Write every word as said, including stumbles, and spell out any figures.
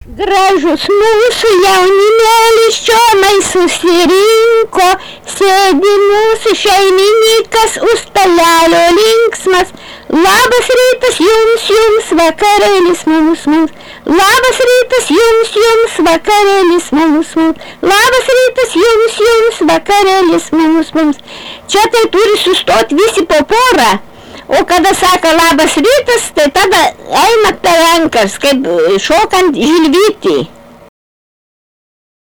Gražus mūsų jaunimėlis čionai susirinko, sėdi mūsų šeimininkas už stalelio linksmas. Labas rytas jums, jums, vakarėlis mums, mums. Labas rytas jums, jums, vakarėlis mums, mums. Labas rytas jums, jums, vakarėlis mums, mums. Čia tai turi sustoti visi po porą. O kada sako labas rytas, tai tada eina per rankas, kaip šokant žilvytį.